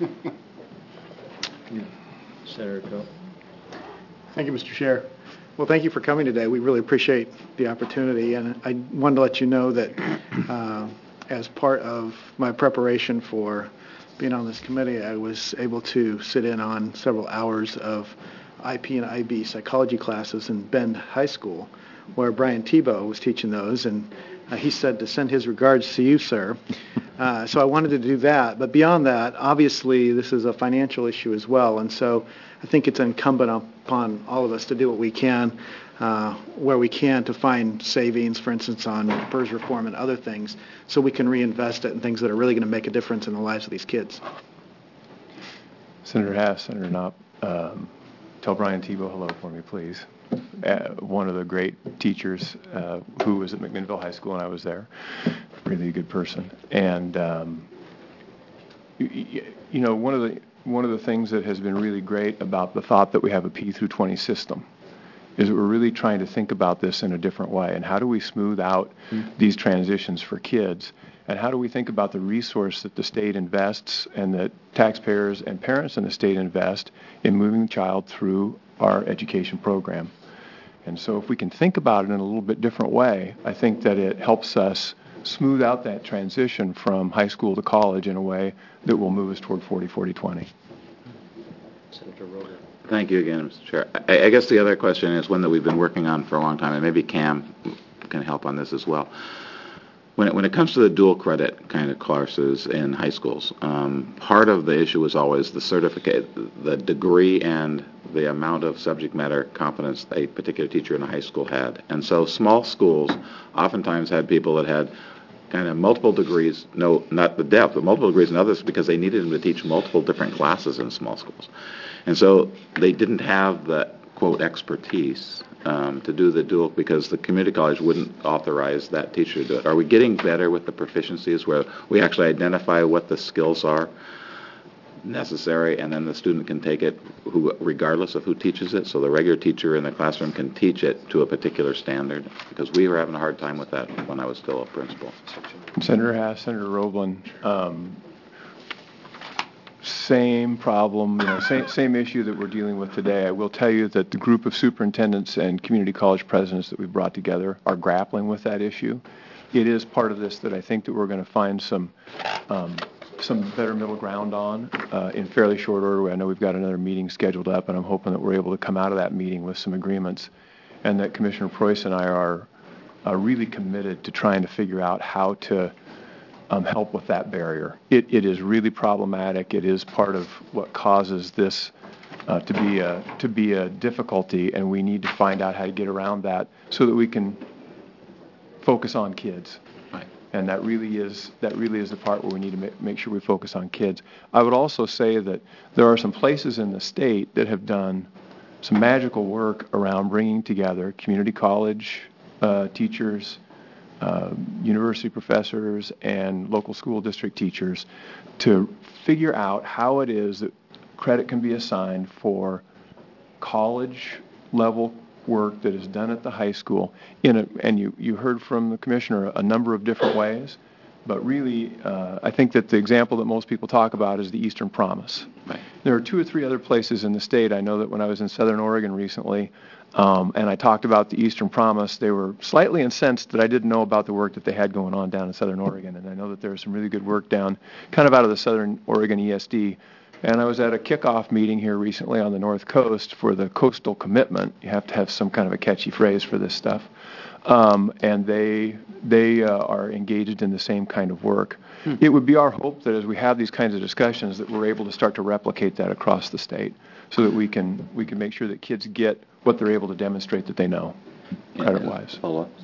Senator Coe. Thank you, Mr. Chair. Well, thank you for coming today. We really appreciate the opportunity, and I wanted to let you know that as part of my preparation for being on this committee, I was able to sit in on several hours of IP and IB psychology classes in Bend High School, where Brian Tebow was teaching those, and he said to send his regards to you, sir. So I wanted to do that. But beyond that, obviously, this is a financial issue as well, and so I think it's incumbent upon all of us to do what we can, where we can, to find savings, for instance, on PERS reform and other things, so we can reinvest it in things that are really going to make a difference in the lives of these kids. Senator Haas, Senator Knopp, tell Brian Tebow hello for me, please. One of the great teachers who was at McMinnville High School when I was there. Really a good person. And, one of the things that has been really great about the thought that we have a P through 20 system is that we're really trying to think about this in a different way. And how do we smooth out these transitions for kids? And how do we think about the resource that the state invests and that taxpayers and parents in the state invest in moving the child through our education program? And so if we can think about it in a little bit different way, I think that it helps us smooth out that transition from high school to college in a way that will move us toward 40-40-20. Senator Rover. Thank you again, Mr. Chair. I guess the other question is one that we've been working on for a long time, and maybe Cam can help on this as well. When it comes to the dual credit kind of courses in high schools, part of the issue was always the certificate, the degree and the amount of subject matter competence a particular teacher in a high school had. And so small schools oftentimes had people that had kind of multiple degrees, no, not the depth, but multiple degrees in others because they needed them to teach multiple different classes in small schools. And so they didn't have the, quote, expertise to do the dual because the community college wouldn't authorize that teacher to do it. Are we getting better with the proficiencies where we actually identify what the skills are necessary and then the student can take it regardless of who teaches it, so the regular teacher in the classroom can teach it to a particular standard? Because we were having a hard time with that when I was still a principal. Senator Haas, Senator Roblin, same problem, same issue that we're dealing with today. I will tell you that the group of superintendents and community college presidents that we've brought together are grappling with that issue. It is part of this that I think that we're going to find some better middle ground on in fairly short order. I know we've got another meeting scheduled up, and I'm hoping that we're able to come out of that meeting with some agreements, and that Commissioner Preuss and I are really committed to trying to figure out how to help with that barrier. It is really problematic. It is part of what causes this to be a difficulty, and we need to find out how to get around that so that we can focus on kids. Right. And that really is the part where we need to make sure we focus on kids. I would also say that there are some places in the state that have done some magical work around bringing together community college teachers, university professors, and local school district teachers to figure out how it is that credit can be assigned for college level work that is done at the high school and you heard from the commissioner a number of different ways, but really I think that the example that most people talk about is the Eastern Promise. Right. There are 2 or 3 other places in the state. I know that when I was in Southern Oregon recently and I talked about the Eastern Promise, they were slightly incensed that I didn't know about the work that they had going on down in Southern Oregon, and I know that there's some really good work down kind of out of the Southern Oregon ESD. And I was at a kickoff meeting here recently on the North Coast for the Coastal Commitment. You have to have some kind of a catchy phrase for this stuff. And they are engaged in the same kind of work. It would be our hope that as we have these kinds of discussions that we're able to start to replicate that across the state so that we can make sure that kids get what they're able to demonstrate that they know, credit-wise.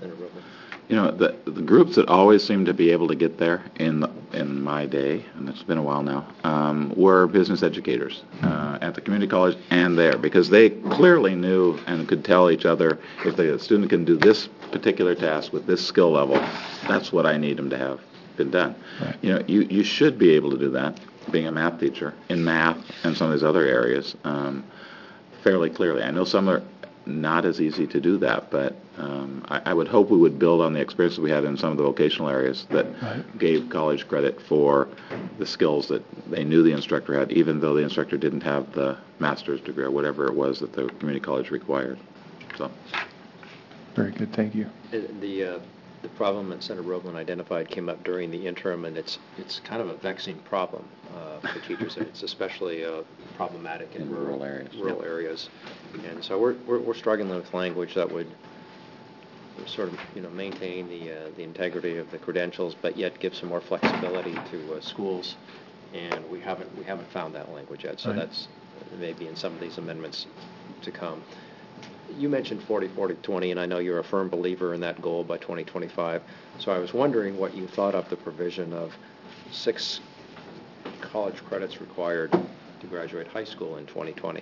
The groups that always seem to be able to get there in my day, and it's been a while now, were business educators at the community college and there, because they clearly knew and could tell each other if the student can do this particular task with this skill level, that's what I need them to have been done. Right. You should be able to do that, being a math teacher, in math and some of these other areas, fairly clearly. I know some are not as easy to do that, but I would hope we would build on the experiences we had in some of the vocational areas that gave college credit for the skills that they knew the instructor had, even though the instructor didn't have the master's degree or whatever it was that the community college required. So, Very good, thank you. The problem that Senator Roeblen identified came up during the interim, and it's kind of a vexing problem for teachers. It's especially problematic in rural areas. And so we're struggling with language that would sort of maintain the integrity of the credentials, but yet give some more flexibility to schools. And we haven't found that language yet. So that's maybe in some of these amendments to come. You mentioned 40-40-20, and I know you're a firm believer in that goal by 2025. So I was wondering what you thought of the provision of 6 college credits required to graduate high school in 2020.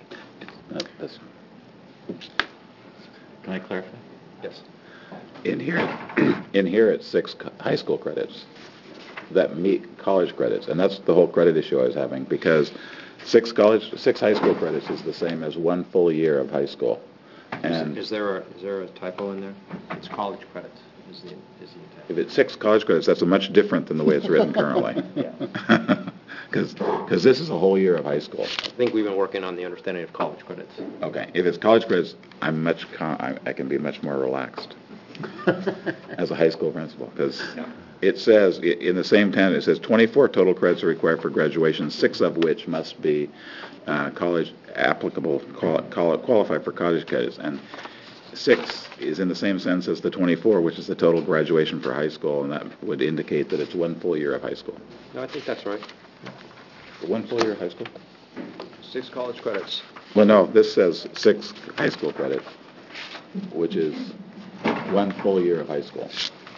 Can I clarify? Yes. In here it's 6 high school credits that meet college credits, and that's the whole credit issue I was having, because 6 high school credits is the same as 1 full year of high school. And is there a typo in there? It's college credits is the intent. If it's 6 college credits, that's much different than the way it's written currently. Because this is a whole year of high school. I think we've been working on the understanding of college credits. Okay, if it's college credits, I can be much more relaxed as a high school principal, because it says in the same tenet, it says 24 total credits are required for graduation, 6 of which must be college applicable, qualify for college credits, and 6 is in the same sense as the 24, which is the total graduation for high school, and that would indicate that it's 1 full year of high school. No, I think that's right. 1 full year of high school? 6 college credits. Well, no, this says 6 high school credits, which is 1 full year of high school,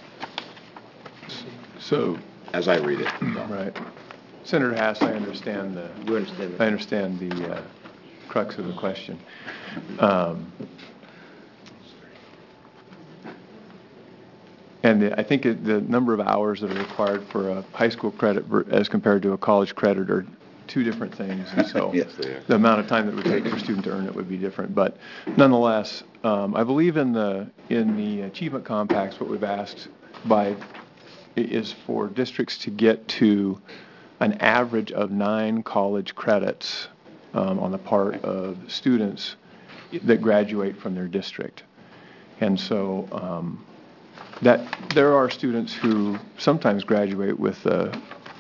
So, as I read it. right. Senator Haas, I understand You understand that? I understand the crux of the question. And I think the number of hours that are required for a high school credit as compared to a college credit are 2 different things. And so Yes, they are. the amount of time that it would take for a student to earn it would be different. But nonetheless, I believe in the achievement compacts, what we've asked is for districts to get to an average of 9 college credits on the part of students that graduate from their district. And so that there are students who sometimes graduate with a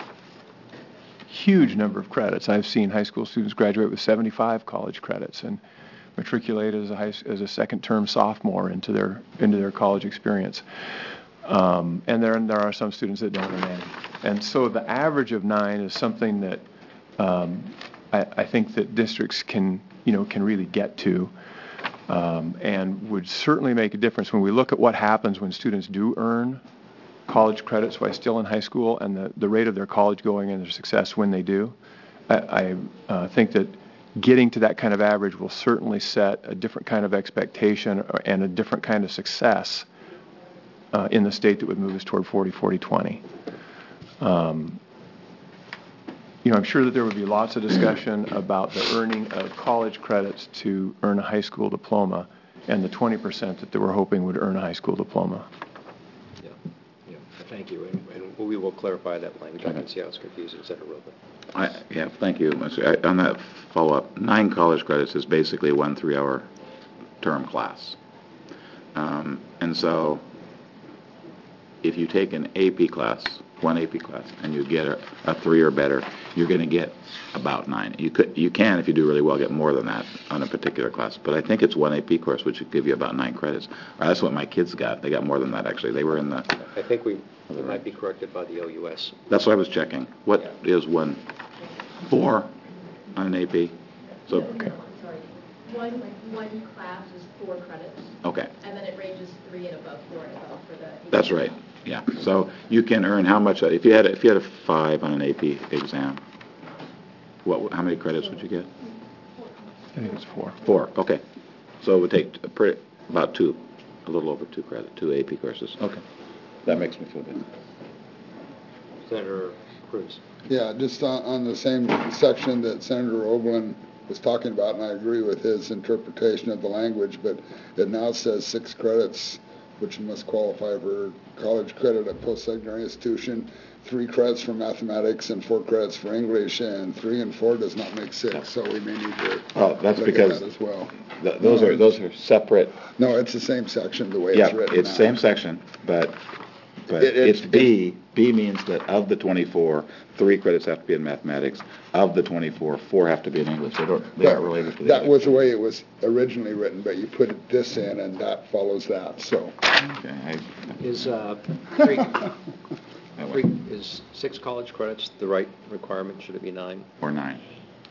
huge number of credits. I've seen high school students graduate with 75 college credits and matriculate as a second-term sophomore into their college experience. And there are some students that don't earn any. And so the average of 9 is something that I think that districts can really get to, and would certainly make a difference when we look at what happens when students do earn college credits while still in high school and the rate of their college going and their success when they do. I think that getting to that kind of average will certainly set a different kind of expectation and a different kind of success in the state that would move us toward 40-40-20. I'm sure that there would be lots of discussion about the earning of college credits to earn a high school diploma and the 20% that they were hoping would earn a high school diploma. Yeah. Thank you. And we will clarify that language. I can see how it's confusing, Senator Roeblen. Thank you. On that follow-up, 9 college credits is basically 1 3-hour term class. And so if you take an AP class, 1 AP class, and you get a 3 or better, you're going to get about 9. You can, if you do really well, get more than that on a particular class. But I think it's 1 AP course, which would give you about 9 credits. That's what my kids got. They got more than that, actually. They were in the... I think we might be corrected by the OUS. That's what I was checking. What is 1? 4 on an AP? So, okay. Sorry. One class is 4 credits. Okay. And then it ranges 3 and above, 4 and above for the... That's right. Yeah. So you can earn how much? If you had a 5 on an AP exam, how many credits would you get? I think it's 4. 4. Okay. So it would take about 2, a little over 2 AP courses. Okay. That makes me feel good. Senator Cruz. Yeah, just on the same section that Senator Roeblen was talking about, and I agree with his interpretation of the language, but it now says 6 credits, which must qualify for college credit at post-secondary institution, 3 credits for mathematics and 4 credits for English, and 3 and 4 does not make 6, so we may need to That's look because at that as well. Those are separate. No, it's the same section the way Yeah, it's written it's now. same section, but it's B. B means that of the 24, 3 credits have to be in mathematics. Of the 24, 4 have to be in English. They aren't related to the That other. was the way it was originally written, but you put this in, and that follows that, so. Okay, Is is 6 college credits the right requirement? Should it be 9? or 9.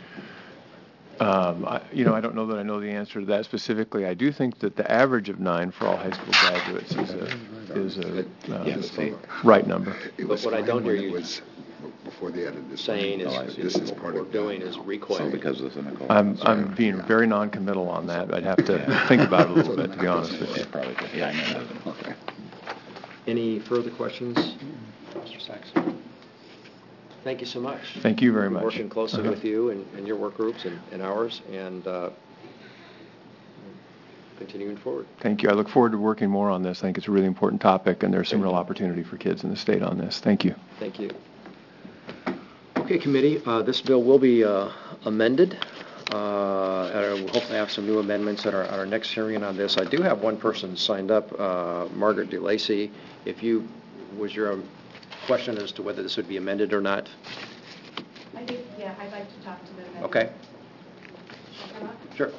I don't know that I know the answer to that specifically. I do think that the average of 9 for all high school graduates is a right number. It was what I fine don't hear when it you was before they added this. Saying This is what part we're of doing is recoiling. Because of the semicolon. I'm being very non-committal on that. I'd have to think about it a little bit, to be honest with you. Probably, yeah, I know that. Okay. Any further questions? Mr. Saxon? Thank you so much. Thank you very We've been much. working closely with you and your work groups and ours, and continuing forward. Thank you. I look forward to working more on this. I think it's a really important topic, and there's some real opportunity for kids in the state on this. Thank you. Thank you. Okay, committee, this bill will be amended. And we'll hopefully have some new amendments at our next hearing on this. I do have one person signed up, Margaret DeLacy. Was your question as to whether this would be amended or not? I think, yeah, I'd like to talk to them. Okay. Sure.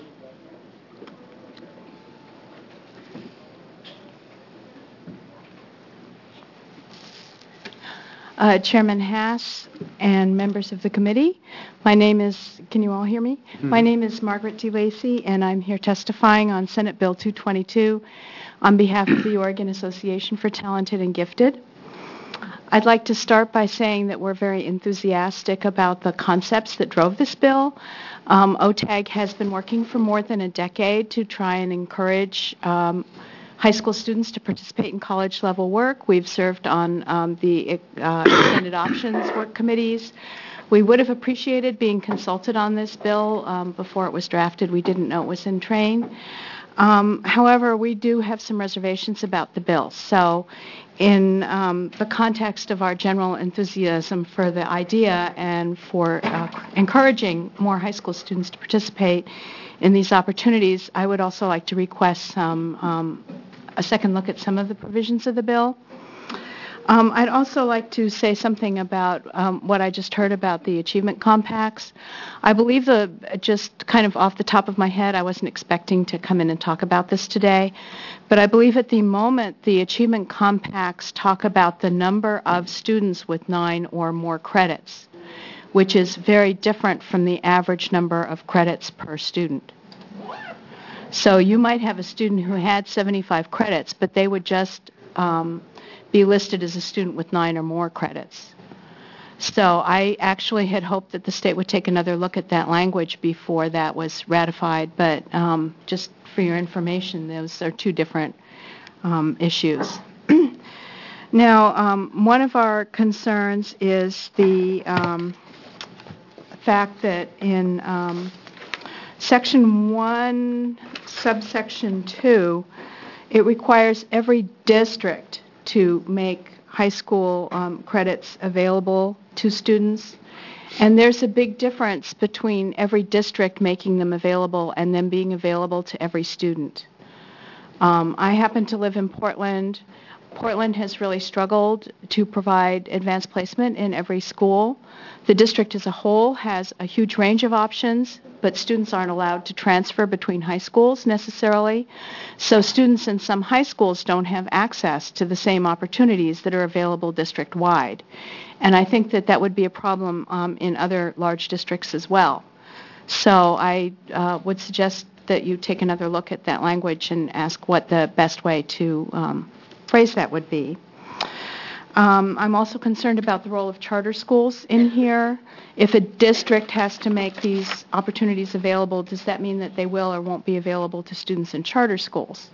Chairman Haas and members of the committee. My name is, can you all hear me? Mm-hmm. My name is Margaret DeLacy, and I'm here testifying on Senate Bill 222 on behalf of the Oregon Association for Talented and Gifted. I'd like to start by saying that we're very enthusiastic about the concepts that drove this bill. OTAG has been working for more than a decade to try and encourage high school students to participate in college-level work. We've served on the extended options work committees. We would have appreciated being consulted on this bill before it was drafted. We didn't know it was in train. However, we do have some reservations about the bill. So in the context of our general enthusiasm for the idea and for encouraging more high school students to participate in these opportunities, I would also like to request a second look at some of the provisions of the bill. I'd also like to say something about what I just heard about the achievement compacts. I believe just kind of off the top of my head, I wasn't expecting to come in and talk about this today, but I believe at the moment the achievement compacts talk about the number of students with 9 or more credits, which is very different from the average number of credits per student. So you might have a student who had 75 credits, but they would just be listed as a student with 9 or more credits. So I actually had hoped that the state would take another look at that language before that was ratified, but just for your information, those are 2 different issues. Now, one of our concerns is the fact that in Section 1, subsection 2, it requires every district to make high school credits available to students. And there's a big difference between every district making them available and them being available to every student. I happen to live in Portland. Portland has really struggled to provide advanced placement in every school. The district as a whole has a huge range of options, but students aren't allowed to transfer between high schools necessarily. So students in some high schools don't have access to the same opportunities that are available district-wide. And I think that that would be a problem in other large districts as well. So I would suggest that you take another look at that language and ask what the best way to phrase that would be. I'm also concerned about the role of charter schools in here. If a district has to make these opportunities available, does that mean that they will or won't be available to students in charter schools?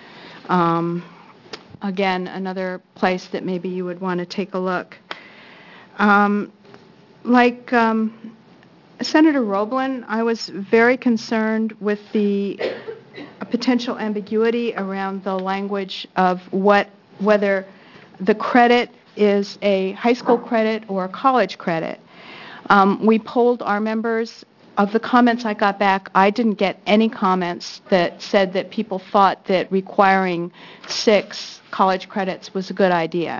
Again, another place that maybe you would want to take a look. Senator Roblin, I was very concerned with the potential ambiguity around the language of whether the credit is a high school credit or a college credit. We polled our members. Of the comments I got back, I didn't get any comments that said that people thought that requiring 6 college credits was a good idea.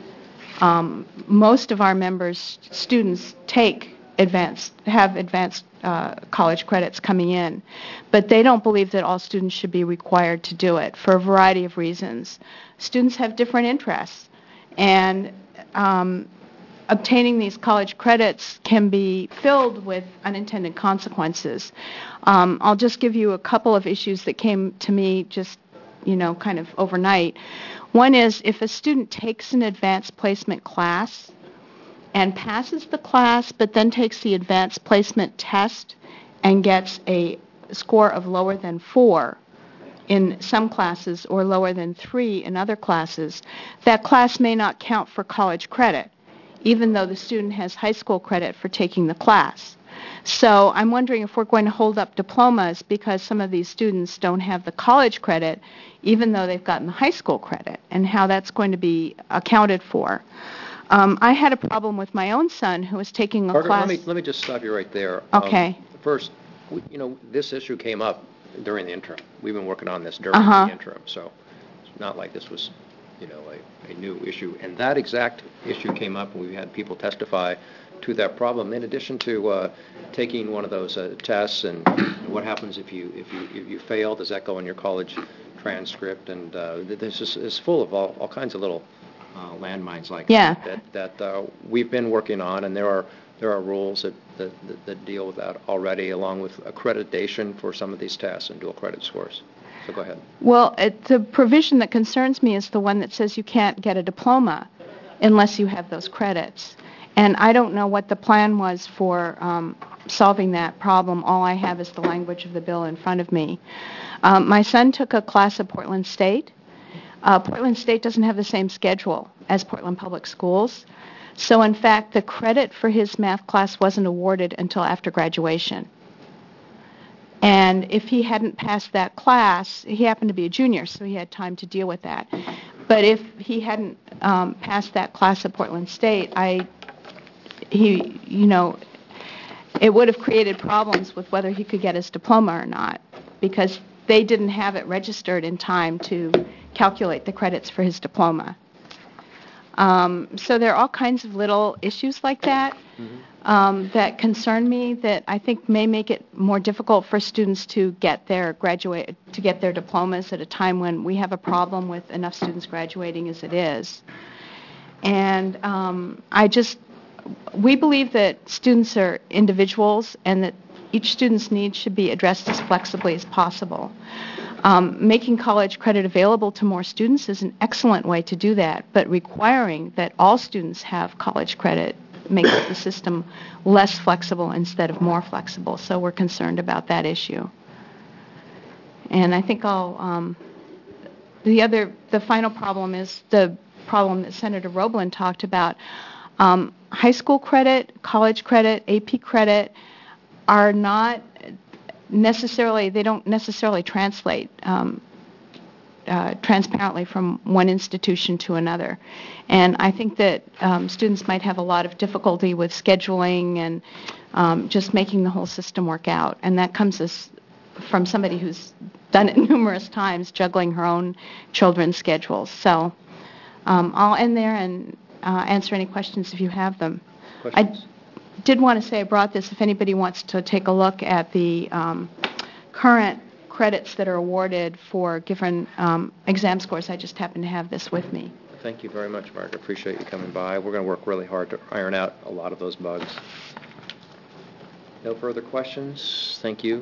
Most of our members, students, have advanced college credits coming in, but they don't believe that all students should be required to do it for a variety of reasons. Students have different interests, and obtaining these college credits can be filled with unintended consequences. I'll just give you a couple of issues that came to me just, kind of overnight. One is if a student takes an advanced placement class and passes the class but then takes the advanced placement test and gets a score of lower than 4 in some classes or lower than 3 in other classes, that class may not count for college credit, even though the student has high school credit for taking the class. So I'm wondering if we're going to hold up diplomas because some of these students don't have the college credit, even though they've gotten the high school credit, and how that's going to be accounted for. I had a problem with my own son who was taking a Margaret, class. let me just stop you right there. Okay. First, this issue came up during the interim. We've been working on this during the interim, so it's not like this was, a new issue. And that exact issue came up, and we had people testify to that problem. In addition to taking one of those tests, and what happens if you fail? Does that go in your college transcript? And this is full of all kinds of little landmines like that we've been working on, and there are rules that deal with that already, along with accreditation for some of these tests and dual credit scores. So go ahead. Well, the provision that concerns me is the one that says you can't get a diploma unless you have those credits. And I don't know what the plan was for solving that problem. All I have is the language of the bill in front of me. My son took a class at Portland State. Portland State doesn't have the same schedule as Portland Public Schools. So, in fact, the credit for his math class wasn't awarded until after graduation. And if he hadn't passed that class, he happened to be a junior, so he had time to deal with that. But if he hadn't passed that class at Portland State, it would have created problems with whether he could get his diploma or not, because they didn't have it registered in time to calculate the credits for his diploma. So there are all kinds of little issues like that that concern me, that I think may make it more difficult for students to get their diplomas at a time when we have a problem with enough students graduating as it is. And we believe that students are individuals and that each student's needs should be addressed as flexibly as possible. Making college credit available to more students is an excellent way to do that, but requiring that all students have college credit makes the system less flexible instead of more flexible. So we're concerned about that issue. And I think the final problem is the problem that Senator Roblin talked about. High school credit, college credit, AP credit are not necessarily, they don't necessarily translate transparently from one institution to another. And I think that students might have a lot of difficulty with scheduling and just making the whole system work out. And that comes from somebody who's done it numerous times, juggling her own children's schedules. So I'll end there and answer any questions if you have them. Questions? I did want to say I brought this if anybody wants to take a look at the current credits that are awarded for given exam scores. I just happen to have this with me. Thank you very much, Mark. I appreciate you coming by. We're going to work really hard to iron out a lot of those bugs. No further questions? Thank you.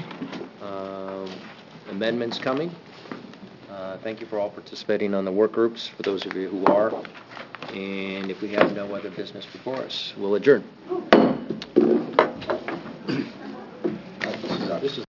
Amendments coming. Thank you for all participating on the work groups, for those of you who are. And if we have no other business before us, we'll adjourn. This is